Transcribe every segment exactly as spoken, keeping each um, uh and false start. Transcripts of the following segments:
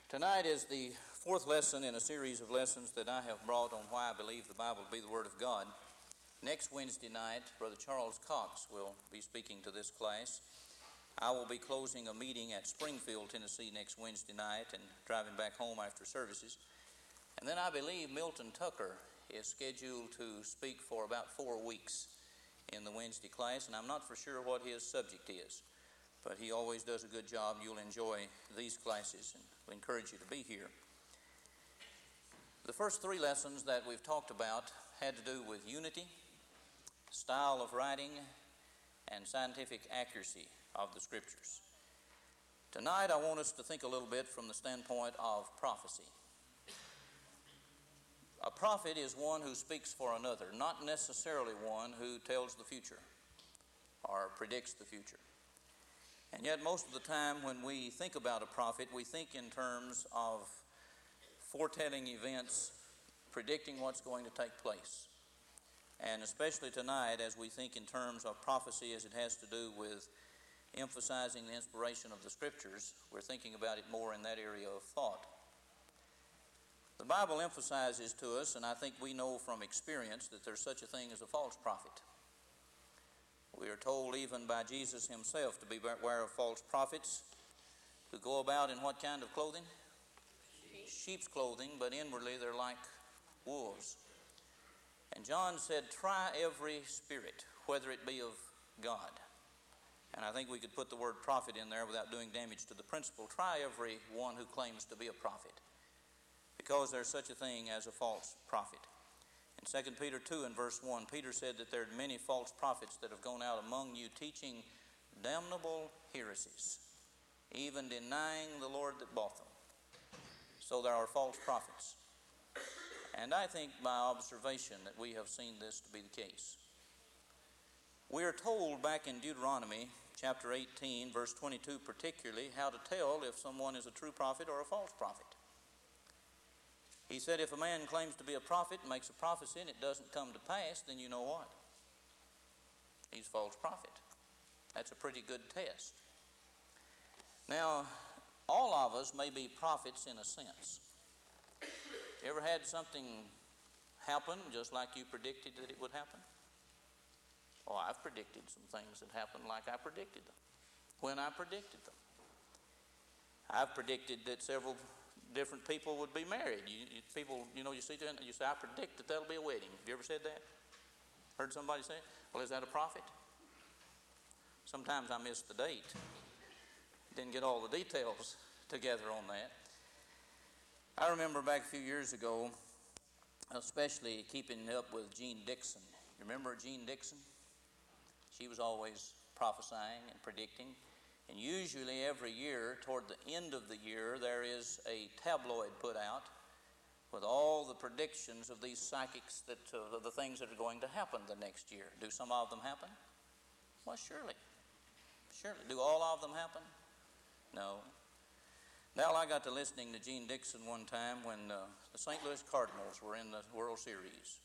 Tonight is the fourth lesson in a series of lessons that I have brought on why I believe the Bible to be the Word of God. Next Wednesday night, Brother Charles Cox will be speaking to this class. I will be closing a meeting at Springfield, Tennessee next Wednesday night and driving back home after services. And then I believe Milton Tucker is scheduled to speak for about four weeks in the Wednesday class, and I'm not for sure what his subject is. But he always does a good job. You'll enjoy these classes, and we encourage you to be here. The first three lessons that we've talked about had to do with unity, style of writing, and scientific accuracy of the Scriptures. Tonight I want us to think a little bit from the standpoint of prophecy. A prophet is one who speaks for another, not necessarily one who tells the future or predicts the future. And yet most of the time when we think about a prophet, we think in terms of foretelling events, predicting what's going to take place. And especially tonight as we think in terms of prophecy as it has to do with emphasizing the inspiration of the Scriptures, we're thinking about it more in that area of thought. The Bible emphasizes to us, and I think we know from experience, that there's such a thing as a false prophet. We are told even by Jesus himself to beware of false prophets who go about in what kind of clothing? Sheep. Sheep's clothing, but inwardly they're like wolves. And John said, try every spirit, whether it be of God. And I think we could put the word prophet in there without doing damage to the principle. Try every one who claims to be a prophet, because there's such a thing as a false prophet. In Second Peter two and verse one, Peter said that there are many false prophets that have gone out among you teaching damnable heresies, even denying the Lord that bought them. So there are false prophets. And I think by observation that we have seen this to be the case. We are told back in Deuteronomy chapter eighteen, verse twenty-two particularly, how to tell if someone is a true prophet or a false prophet. He said, if a man claims to be a prophet and makes a prophecy and it doesn't come to pass, then you know what? He's a false prophet. That's a pretty good test. Now, all of us may be prophets in a sense. You ever had something happen just like you predicted that it would happen? Oh, I've predicted some things that happened like I predicted them, when I predicted them. I've predicted that several different people would be married. You, you, people, you know, you see, you say, I predict that there'll be a wedding. Have you ever said that? Heard somebody say it? Well, is that a prophet? Sometimes I miss the date. Didn't get all the details together on that. I remember back a few years ago, especially keeping up with Jean Dixon. You remember Jean Dixon? She was always prophesying and predicting. And usually every year, toward the end of the year, there is a tabloid put out with all the predictions of these psychics, that uh, of the things that are going to happen the next year. Do some of them happen? Well, surely. Surely. Do all of them happen? No. Now, I got to listening to Jean Dixon one time when uh, the Saint Louis Cardinals were in the World Series.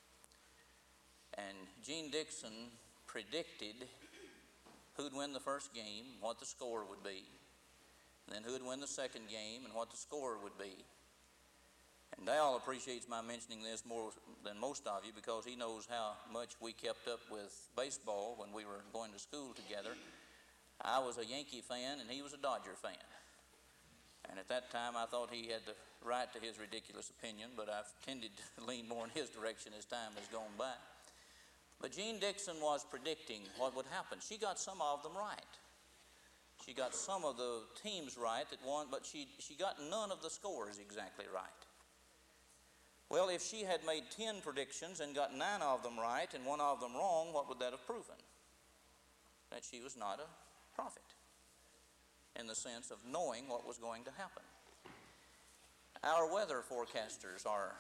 And Jean Dixon predicted who'd win the first game, what the score would be, and then who'd win the second game and what the score would be. And Dal appreciates my mentioning this more than most of you because he knows how much we kept up with baseball when we were going to school together. I was a Yankee fan and he was a Dodger fan. And at that time I thought he had the right to his ridiculous opinion, but I've tended to lean more in his direction as time has gone by. But Jean Dixon was predicting what would happen. She got some of them right. She got some of the teams right that won, but she, she got none of the scores exactly right. Well, if she had made ten predictions and got nine of them right and one of them wrong, what would that have proven? That she was not a prophet in the sense of knowing what was going to happen. Our weather forecasters are...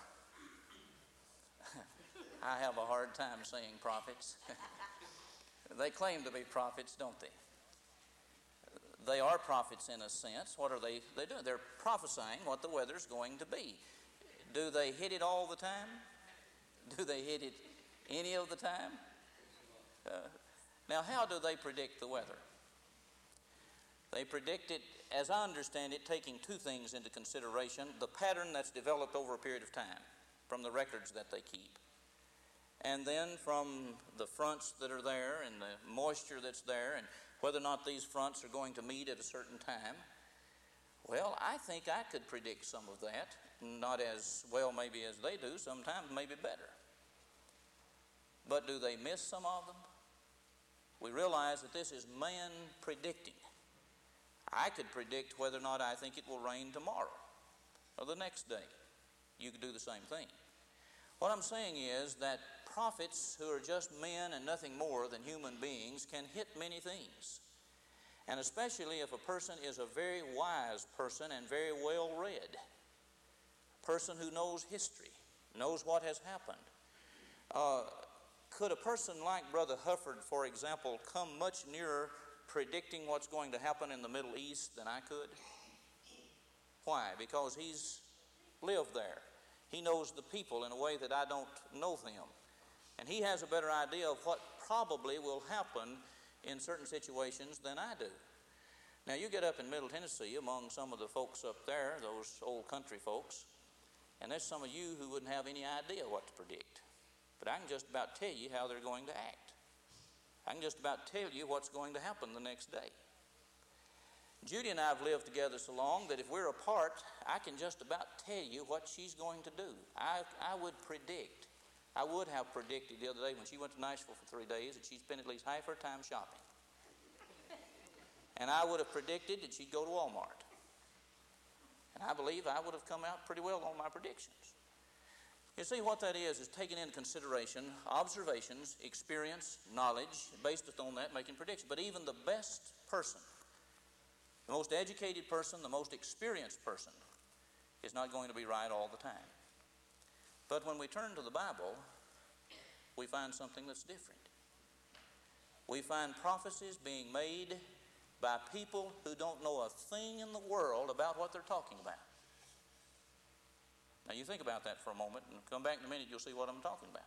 I have a hard time saying prophets. They claim to be prophets, don't they? They are prophets in a sense. What are they, they doing? They're prophesying what the weather's going to be. Do they hit it all the time? Do they hit it any of the time? Uh, now, how do they predict the weather? They predict it, as I understand it, taking two things into consideration: the pattern that's developed over a period of time from the records that they keep, and then from the fronts that are there and the moisture that's there, and whether or not these fronts are going to meet at a certain time. Well, I think I could predict some of that, not as well maybe as they do, sometimes maybe better. But do they miss some of them? We realize that this is man predicting. I could predict whether or not I think it will rain tomorrow or the next day. You could do the same thing. What I'm saying is that prophets who are just men and nothing more than human beings can hit many things. And especially if a person is a very wise person and very well read, a person who knows history, knows what has happened. Uh, could a person like Brother Hufford, for example, come much nearer predicting what's going to happen in the Middle East than I could? Why? Because he's lived there. He knows the people in a way that I don't know them. And he has a better idea of what probably will happen in certain situations than I do. Now, you get up in Middle Tennessee among some of the folks up there, those old country folks, and there's some of you who wouldn't have any idea what to predict. But I can just about tell you how they're going to act. I can just about tell you what's going to happen the next day. Judy and I have lived together so long that if we're apart, I can just about tell you what she's going to do. I, I would predict. I would have predicted the other day when she went to Nashville for three days that she'd spend at least half her time shopping. And I would have predicted that she'd go to Walmart. And I believe I would have come out pretty well on my predictions. You see, what that is, is taking into consideration observations, experience, knowledge, based on that, making predictions. But even the best person, the most educated person, the most experienced person, is not going to be right all the time. But when we turn to the Bible, we find something that's different. We find prophecies being made by people who don't know a thing in the world about what they're talking about. Now, you think about that for a moment, and come back in a minute, you'll see what I'm talking about.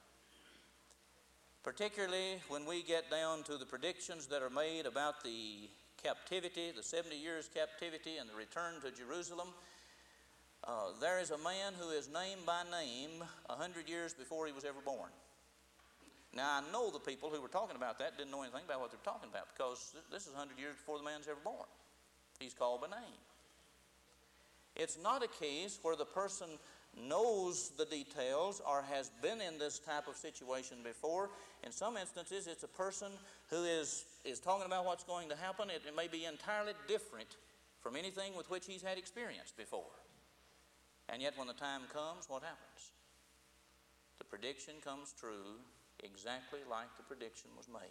Particularly when we get down to the predictions that are made about the captivity, the seventy years captivity and the return to Jerusalem. Uh, there is a man who is named by name a hundred years before he was ever born. Now, I know the people who were talking about that didn't know anything about what they're talking about, because this is a hundred years before the man's ever born. He's called by name. It's not a case where the person knows the details or has been in this type of situation before. In some instances, it's a person who is, is talking about what's going to happen. It, it may be entirely different from anything with which he's had experience before. And yet when the time comes, what happens? The prediction comes true exactly like the prediction was made.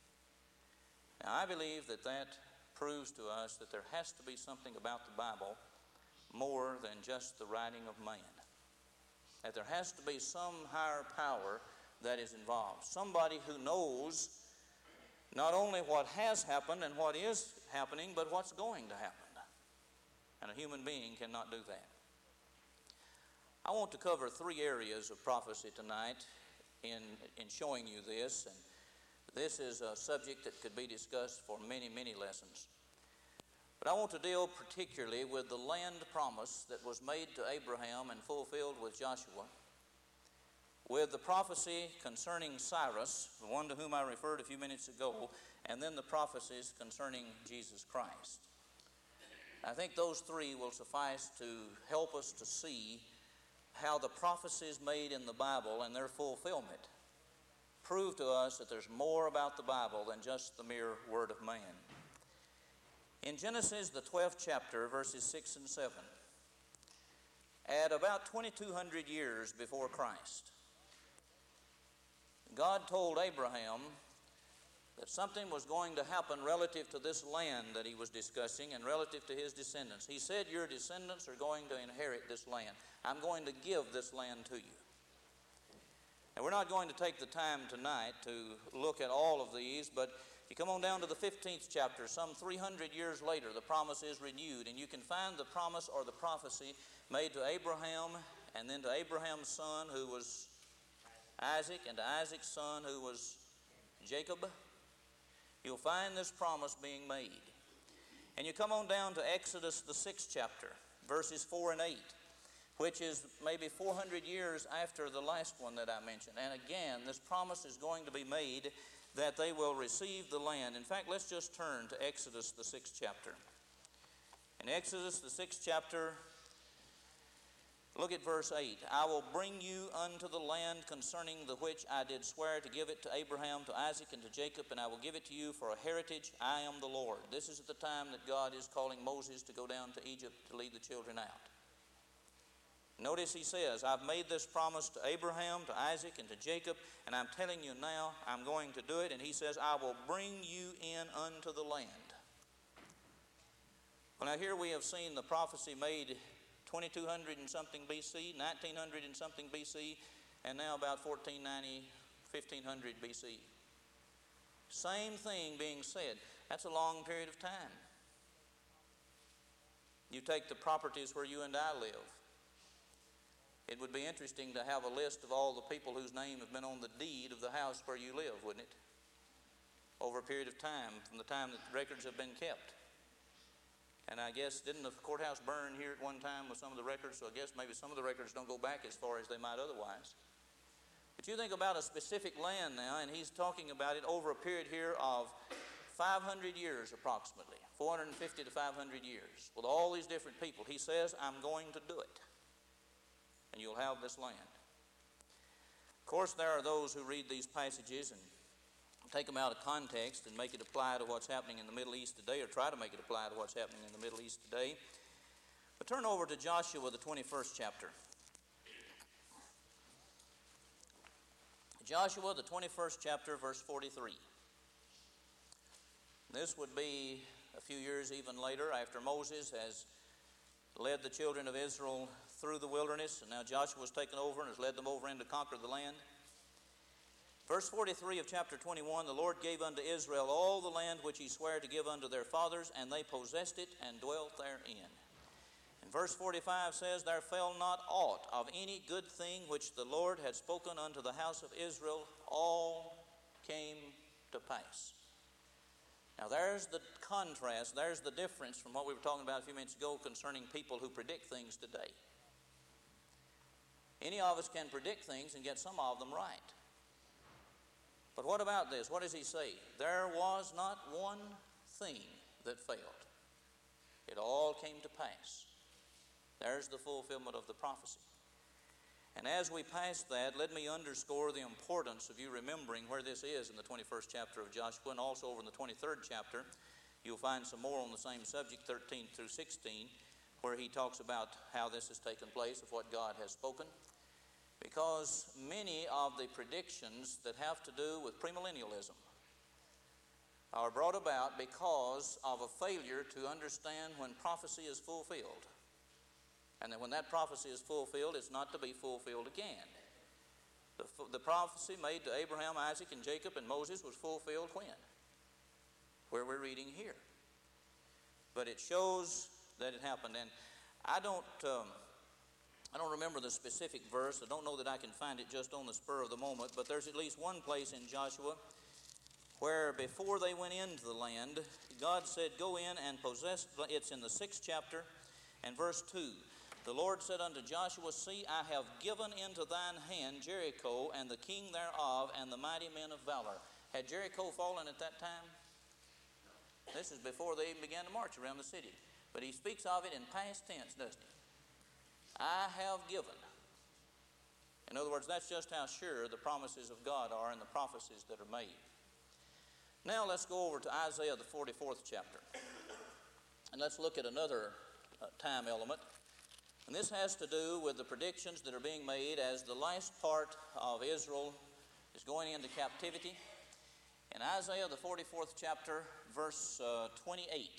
Now, I believe that that proves to us that there has to be something about the Bible more than just the writing of man. That there has to be some higher power that is involved. Somebody who knows not only what has happened and what is happening, but what's going to happen. And a human being cannot do that. I want to cover three areas of prophecy tonight in, in showing you this. And this is a subject that could be discussed for many, many lessons. But I want to deal particularly with the land promise that was made to Abraham and fulfilled with Joshua, with the prophecy concerning Cyrus, the one to whom I referred a few minutes ago, and then the prophecies concerning Jesus Christ. I think those three will suffice to help us to see how the prophecies made in the Bible and their fulfillment prove to us that there's more about the Bible than just the mere word of man. In Genesis, the twelfth chapter, verses six and seven, at about twenty-two hundred years before Christ, God told Abraham that something was going to happen relative to this land that he was discussing and relative to his descendants. He said, your descendants are going to inherit this land. I'm going to give this land to you. And we're not going to take the time tonight to look at all of these, but you come on down to the fifteenth chapter, some three hundred years later, the promise is renewed, and you can find the promise or the prophecy made to Abraham, and then to Abraham's son, who was Isaac, and to Isaac's son, who was Jacob. You'll find this promise being made. And you come on down to Exodus, the sixth chapter, verses four and eight, which is maybe four hundred years after the last one that I mentioned. And again, this promise is going to be made that they will receive the land. In fact, let's just turn to Exodus, the sixth chapter. In Exodus, the sixth chapter, look at verse eight. I will bring you unto the land concerning the which I did swear to give it to Abraham, to Isaac, and to Jacob, and I will give it to you for a heritage. I am the Lord. This is at the time that God is calling Moses to go down to Egypt to lead the children out. Notice he says, I've made this promise to Abraham, to Isaac, and to Jacob, and I'm telling you now, I'm going to do it. And he says, I will bring you in unto the land. Well, now here we have seen the prophecy made twenty-two hundred and something B C, nineteen hundred and something B C, and now about fourteen ninety, fifteen hundred B C. Same thing being said. That's a long period of time. You take the properties where you and I live. It would be interesting to have a list of all the people whose name have been on the deed of the house where you live, wouldn't it? Over a period of time, from the time that the records have been kept. And I guess, didn't the courthouse burn here at one time with some of the records? So I guess maybe some of the records don't go back as far as they might otherwise. But you think about a specific land now, and he's talking about it over a period here of five hundred years approximately, four hundred fifty to five hundred years, with all these different people. He says, I'm going to do it. And you'll have this land. Of course, there are those who read these passages and take them out of context and make it apply to what's happening in the Middle East today, or try to make it apply to what's happening in the Middle East today. But turn over to Joshua, the twenty-first chapter. Joshua, the twenty-first chapter, verse forty-three. This would be a few years even later, after Moses has led the children of Israel through the wilderness, and now Joshua has taken over and has led them over in to conquer the land. Verse forty-three of chapter twenty-one, the Lord gave unto Israel all the land which he sware to give unto their fathers, and they possessed it and dwelt therein. And verse forty-five says, there fell not aught of any good thing which the Lord had spoken unto the house of Israel, all came to pass. Now there's the contrast, there's the difference from what we were talking about a few minutes ago concerning people who predict things today. Any of us can predict things and get some of them right. But what about this? What does he say? There was not one thing that failed. It all came to pass. There's the fulfillment of the prophecy. And as we pass that, let me underscore the importance of you remembering where this is in the twenty-first chapter of Joshua, and also over in the twenty-third chapter. You'll find some more on the same subject, thirteen through sixteen, where he talks about how this has taken place, of what God has spoken. Because many of the predictions that have to do with premillennialism are brought about because of a failure to understand when prophecy is fulfilled. And that when that prophecy is fulfilled, it's not to be fulfilled again. The, the prophecy made to Abraham, Isaac, and Jacob, and Moses was fulfilled when? Where we're reading here. But it shows that it happened. And I don't... Um, I don't remember the specific verse. I don't know that I can find it just on the spur of the moment, but there's at least one place in Joshua where before they went into the land, God said, go in and possess. It's in the sixth chapter and verse two. The Lord said unto Joshua, see, I have given into thine hand Jericho and the king thereof and the mighty men of valor. Had Jericho fallen at that time? This is before they even began to march around the city. But he speaks of it in past tense, doesn't he? I have given. In other words, that's just how sure the promises of God are and the prophecies that are made. Now let's go over to Isaiah, the forty-fourth chapter. And let's look at another uh, time element. And this has to do with the predictions that are being made as the last part of Israel is going into captivity. In Isaiah, the forty-fourth chapter, verse uh, twenty-eight.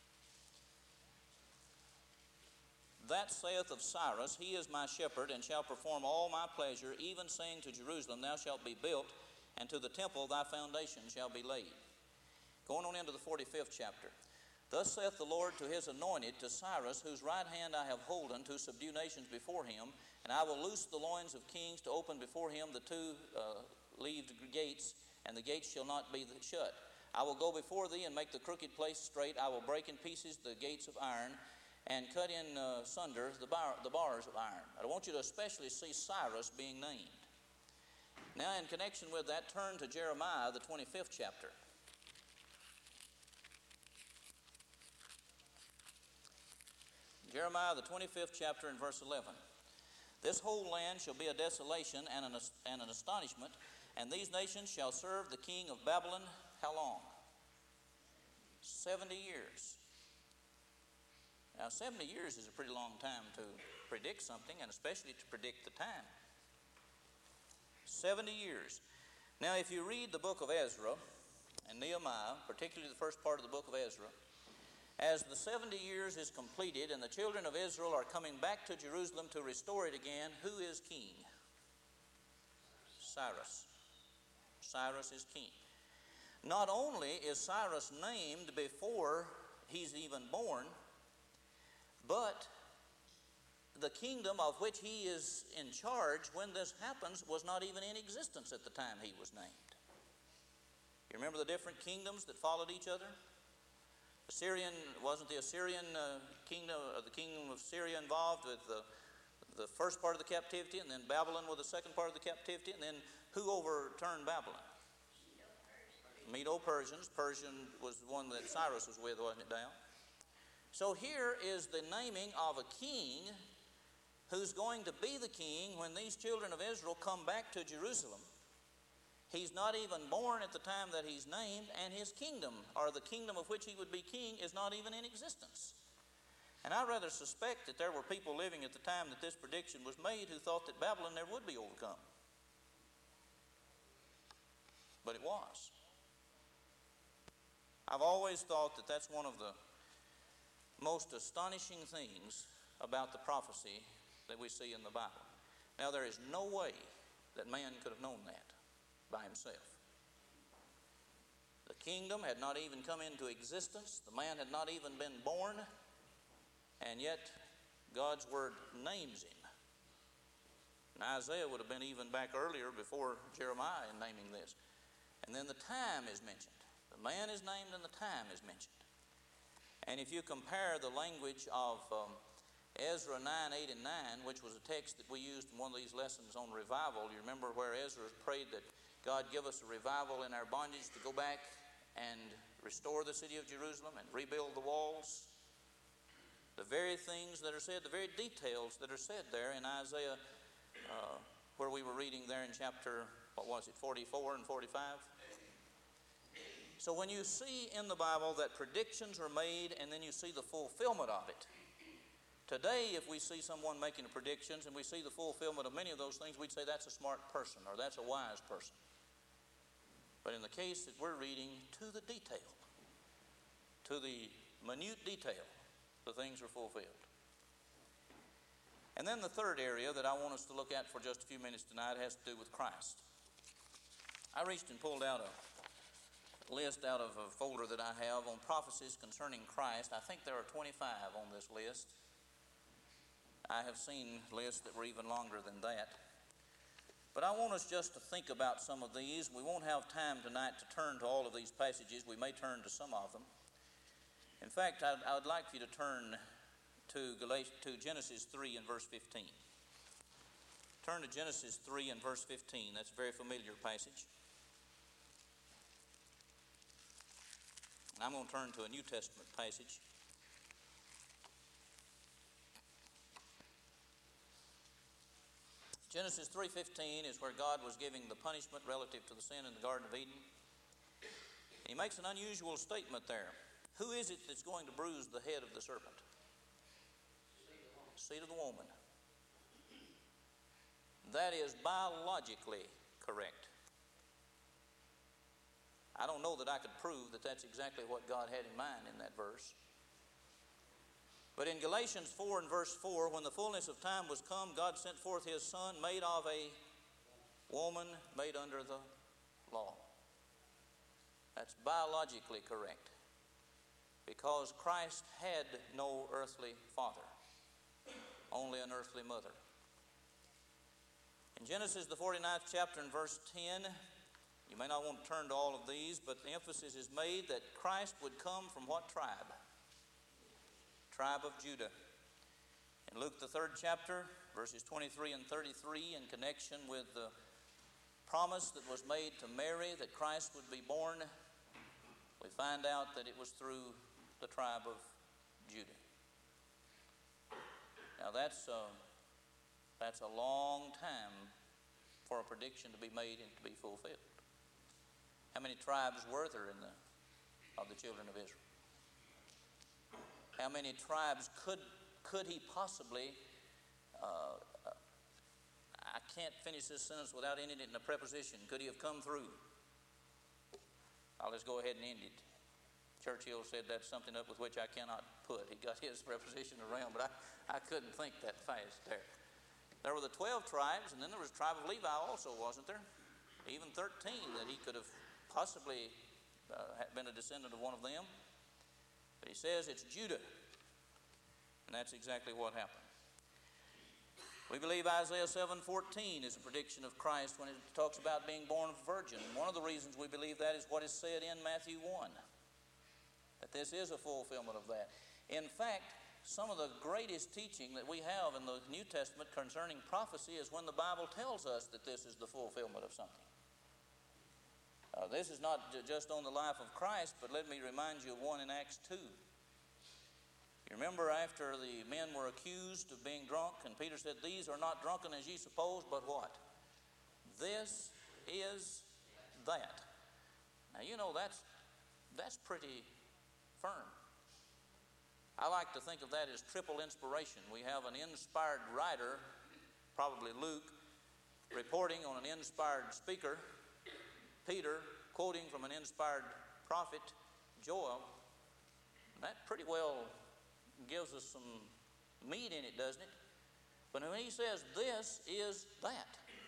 That saith of Cyrus, he is my shepherd, and shall perform all my pleasure, even saying to Jerusalem, thou shalt be built, and to the temple thy foundation shall be laid. Going on into the forty-fifth chapter. Thus saith the Lord to his anointed, to Cyrus, whose right hand I have holden, to subdue nations before him, and I will loose the loins of kings, to open before him the two uh, leaved gates, and the gates shall not be shut. I will go before thee and make the crooked place straight. I will break in pieces the gates of iron and cut in uh, sunder the, bar, the bars of iron. I want you to especially see Cyrus being named. Now, in connection with that, turn to Jeremiah, the twenty-fifth chapter. Jeremiah, the twenty-fifth chapter, and verse eleven. This whole land shall be a desolation and an, and an astonishment, and these nations shall serve the king of Babylon. How long? seventy years. Now, seventy years is a pretty long time to predict something, and especially to predict the time. seventy years. Now, if you read the book of Ezra and Nehemiah, particularly the first part of the book of Ezra, as the seventy years is completed and the children of Israel are coming back to Jerusalem to restore it again, who is king? Cyrus. Cyrus is king. Not only is Cyrus named before he's even born, but the kingdom of which he is in charge when this happens was not even in existence at the time he was named. You remember the different kingdoms that followed each other? Assyrian, wasn't the Assyrian uh, kingdom, uh, the kingdom of Syria involved with the, the first part of the captivity, and then Babylon with the second part of the captivity, and then who overturned Babylon? Medo-Persians. Persian was the one that Cyrus was with, wasn't it, down? So here is the naming of a king who's going to be the king when these children of Israel come back to Jerusalem. He's not even born at the time that he's named, and his kingdom, or the kingdom of which he would be king, is not even in existence. And I rather suspect that there were people living at the time that this prediction was made who thought that Babylon never would be overcome. But it was. I've always thought that that's one of the most astonishing things about the prophecy that we see in the Bible. Now, there is no way that man could have known that by himself. The kingdom had not even come into existence. The man had not even been born. And yet, God's word names him. And Isaiah would have been even back earlier before Jeremiah in naming this. And then the time is mentioned. The man is named and the time is mentioned. And if you compare the language of um, Ezra nine, eight, and nine, which was a text that we used in one of these lessons on revival, you remember where Ezra prayed that God give us a revival in our bondage to go back and restore the city of Jerusalem and rebuild the walls. The very things that are said, the very details that are said there in Isaiah, uh, where we were reading there in chapter, what was it, forty-four and forty-five? So when you see in the Bible that predictions are made and then you see the fulfillment of it. Today, if we see someone making predictions and we see the fulfillment of many of those things, we'd say that's a smart person or that's a wise person. But in the case that we're reading, to the detail, to the minute detail, the things are fulfilled. And then the third area that I want us to look at for just a few minutes tonight has to do with Christ. I reached and pulled out a list out of a folder that I have on prophecies concerning Christ. I think there are twenty-five on this list. I have seen lists that were even longer than that. But I want us just to think about some of these. We won't have time tonight to turn to all of these passages. We may turn to some of them. In fact, I'd, I'd like for you to turn to, Galatians, to Genesis three and verse fifteen. Turn to Genesis three and verse fifteen. That's a very familiar passage. I'm going to turn to a New Testament passage. Genesis three fifteen is where God was giving the punishment relative to the sin in the Garden of Eden. He makes an unusual statement there. Who is it that's going to bruise the head of the serpent? Seed of the woman. That is biologically correct. I don't know that I could prove that that's exactly what God had in mind in that verse. But in Galatians four and verse four, when the fullness of time was come, God sent forth his Son, made of a woman, made under the law. That's biologically correct. Because Christ had no earthly father, only an earthly mother. In Genesis, the forty-ninth chapter and verse ten, You may not want to turn to all of these, but the emphasis is made that Christ would come from what tribe? Tribe of Judah. In Luke the third chapter, verses twenty-three and thirty-three, in connection with the promise that was made to Mary that Christ would be born, we find out that it was through the tribe of Judah. Now that's uh, that's a long time for a prediction to be made and to be fulfilled. How many tribes were there in the of the children of Israel? How many tribes could could he possibly? Uh, I can't finish this sentence without ending it in a preposition. Could he have come through? I'll just go ahead and end it. Churchill said that's something up with which I cannot put. He got his preposition around, but I, I couldn't think that fast there. There were the twelve tribes, and then there was the tribe of Levi also, wasn't there? Even thirteen that he could have possibly uh, been a descendant of one of them. But he says it's Judah. And that's exactly what happened. We believe Isaiah seven fourteen is a prediction of Christ when it talks about being born of a virgin. And one of the reasons we believe that is what is said in Matthew one. That this is a fulfillment of that. In fact, some of the greatest teaching that we have in the New Testament concerning prophecy is when the Bible tells us that this is the fulfillment of something. Uh, this is not just on the life of Christ, but let me remind you of one in Acts two. You remember after the men were accused of being drunk, and Peter said, "These are not drunken as ye suppose, but what? This is that." Now, you know, that's, that's pretty firm. I like to think of that as triple inspiration. We have an inspired writer, probably Luke, reporting on an inspired speaker, Peter quoting from an inspired prophet, Joel. That pretty well gives us some meat in it, doesn't it? But when he says this is that,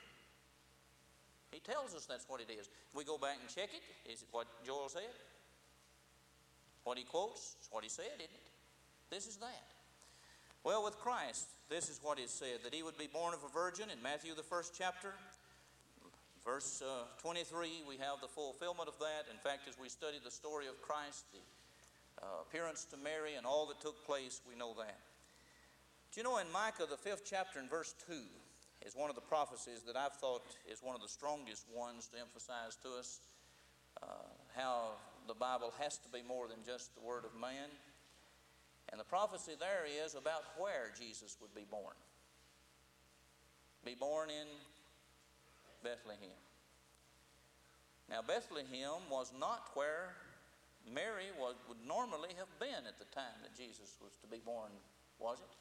he tells us that's what it is. We go back and check it. Is it what Joel said? What he quotes is what he said, isn't it? This is that. Well, with Christ, this is what is said, that he would be born of a virgin in Matthew the first chapter. Verse uh, twenty-three, we have the fulfillment of that. In fact, as we study the story of Christ, the uh, appearance to Mary and all that took place, we know that. Do you know in Micah, the fifth chapter and verse two, is one of the prophecies that I've thought is one of the strongest ones to emphasize to us uh, how the Bible has to be more than just the word of man. And the prophecy there is about where Jesus would be born. Be born in Bethlehem. Now, Bethlehem was not where Mary was, would normally have been at the time that Jesus was to be born, was it?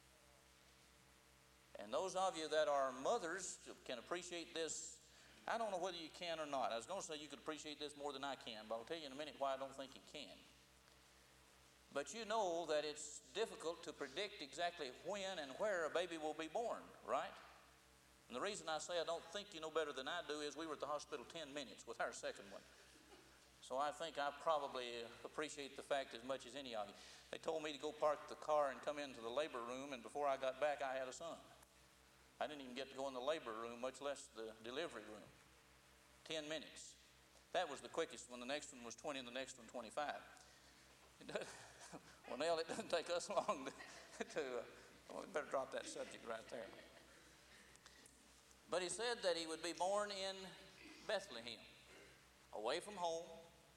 And those of you that are mothers can appreciate this. I don't know whether you can or not. I was going to say you could appreciate this more than I can, but I'll tell you in a minute why I don't think you can. But you know that it's difficult to predict exactly when and where a baby will be born, right? And the reason I say I don't think you know better than I do is we were at the hospital ten minutes with our second one. So I think I probably appreciate the fact as much as any of you. They told me to go park the car and come into the labor room, and before I got back, I had a son. I didn't even get to go in the labor room, much less the delivery room. Ten minutes. That was the quickest one. The next one was twenty, and the next one twenty-five. Well, Nell, it doesn't take us long to, to uh, well, we better drop that subject right there. But he said that he would be born in Bethlehem, away from home,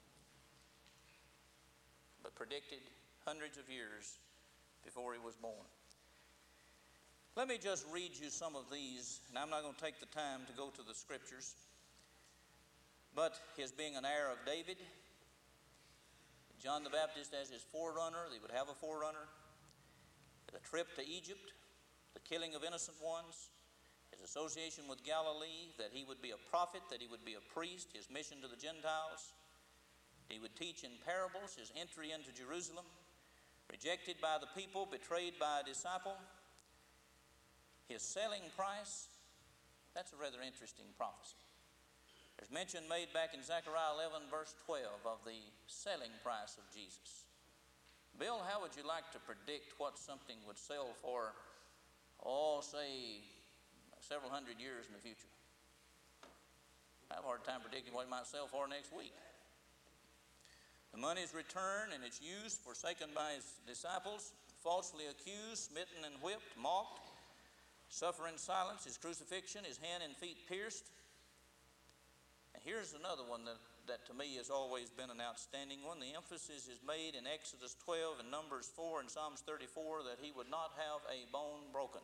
but predicted hundreds of years before he was born. Let me just read you some of these, and I'm not going to take the time to go to the scriptures. But his being an heir of David, John the Baptist as his forerunner, they would have a forerunner, the trip to Egypt, the killing of innocent ones, his association with Galilee, that he would be a prophet, that he would be a priest, his mission to the Gentiles. He would teach in parables, his entry into Jerusalem, rejected by the people, betrayed by a disciple, his selling price. That's a rather interesting prophecy. There's mention made back in Zechariah eleven, verse twelve, of the selling price of Jesus. Bill, how would you like to predict what something would sell for, oh, say, several hundred years in the future? I have a hard time predicting what he might sell for next week. The money is returned and it's used, forsaken by his disciples, falsely accused, smitten and whipped, mocked, suffer in silence, his crucifixion, his hand and feet pierced. And here's another one that, that to me has always been an outstanding one. The emphasis is made in Exodus twelve and Numbers four and Psalms thirty-four that he would not have a bone broken.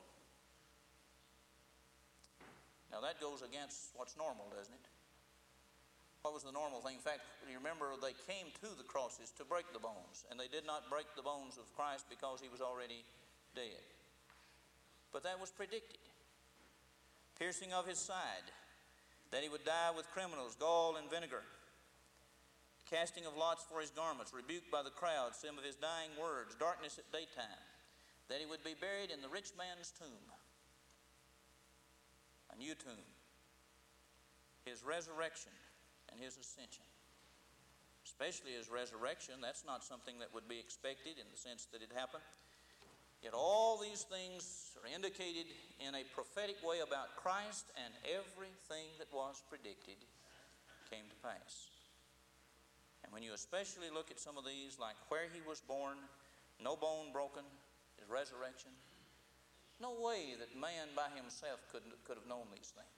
Now that goes against what's normal, doesn't it? What was the normal thing? In fact, you remember they came to the crosses to break the bones, and they did not break the bones of Christ because he was already dead. But that was predicted. Piercing of his side, that he would die with criminals, gall and vinegar. Casting of lots for his garments, rebuked by the crowd, some of his dying words, darkness at daytime, that he would be buried in the rich man's tomb, a new tomb, his resurrection, and his ascension. Especially his resurrection, that's not something that would be expected in the sense that it happened. Yet all these things are indicated in a prophetic way about Christ, and everything that was predicted came to pass. And when you especially look at some of these, like where he was born, no bone broken, his resurrection, no way that man by himself could, could have known these things.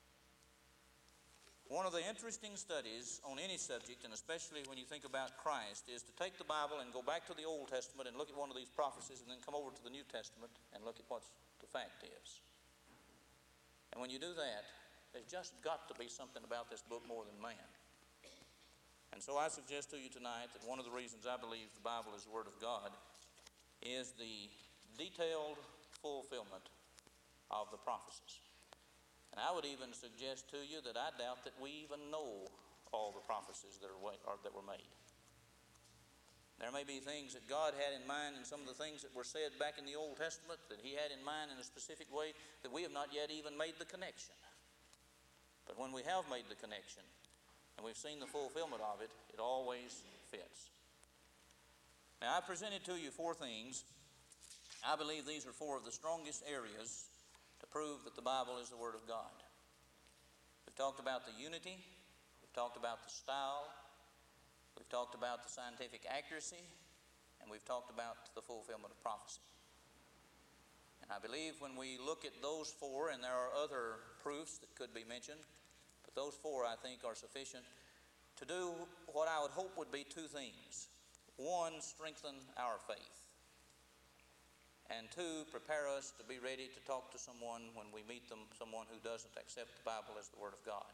One of the interesting studies on any subject, and especially when you think about Christ, is to take the Bible and go back to the Old Testament and look at one of these prophecies and then come over to the New Testament and look at what the fact is. And when you do that, there's just got to be something about this book more than man. And so I suggest to you tonight that one of the reasons I believe the Bible is the Word of God is the detailed fulfillment of the prophecies. And I would even suggest to you that I doubt that we even know all the prophecies that, are, or that were made. There may be things that God had in mind in some of the things that were said back in the Old Testament that he had in mind in a specific way that we have not yet even made the connection. But when we have made the connection and we've seen the fulfillment of it, it always fits. Now, I presented to you four things. I believe these are four of the strongest areas to prove that the Bible is the Word of God. We've talked about the unity. We've talked about the style. We've talked about the scientific accuracy. And we've talked about the fulfillment of prophecy. And I believe when we look at those four, and there are other proofs that could be mentioned, but those four I think are sufficient to do what I would hope would be two things. One, strengthen our faith. And two, prepare us to be ready to talk to someone when we meet them, someone who doesn't accept the Bible as the Word of God.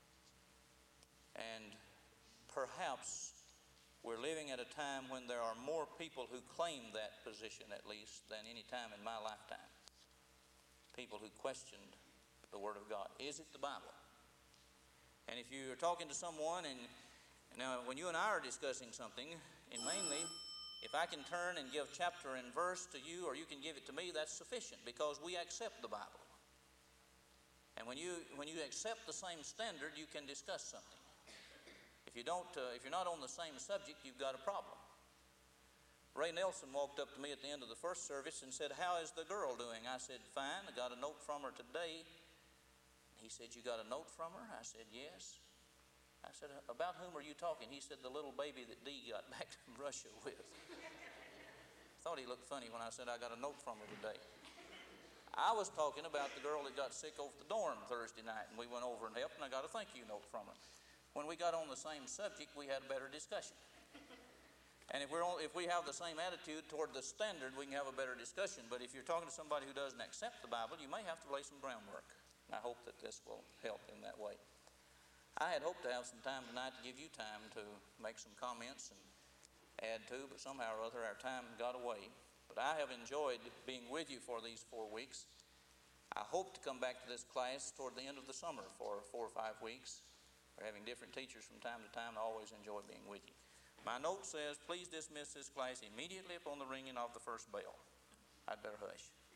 And perhaps we're living at a time when there are more people who claim that position, at least, than any time in my lifetime. People who questioned the Word of God. Is it the Bible? And if you're talking to someone, and now when you and I are discussing something, and mainly, if I can turn and give chapter and verse to you, or you can give it to me, that's sufficient, because we accept the Bible. And when you when you accept the same standard, you can discuss something. If you don't, uh, if you're not on the same subject, you've got a problem. Ray Nelson walked up to me at the end of the first service and said, "How is the girl doing?" I said, "Fine. I got a note from her today." He said, "You got a note from her?" I said, "Yes." I said, "About whom are you talking?" He said, "The little baby that Dee got back from Russia with." I thought he looked funny when I said I got a note from her today. I was talking about the girl that got sick over the dorm Thursday night, and we went over and helped, and I got a thank you note from her. When we got on the same subject, we had a better discussion. And if, we're on, if we have the same attitude toward the standard, we can have a better discussion. But if you're talking to somebody who doesn't accept the Bible, you may have to lay some groundwork. And I hope that this will help in that way. I had hoped to have some time tonight to give you time to make some comments and add to, but somehow or other our time got away. But I have enjoyed being with you for these four weeks. I hope to come back to this class toward the end of the summer for four or five weeks. We're having different teachers from time to time. I always enjoy being with you. My note says, please dismiss this class immediately upon the ringing of the first bell. I'd better hush.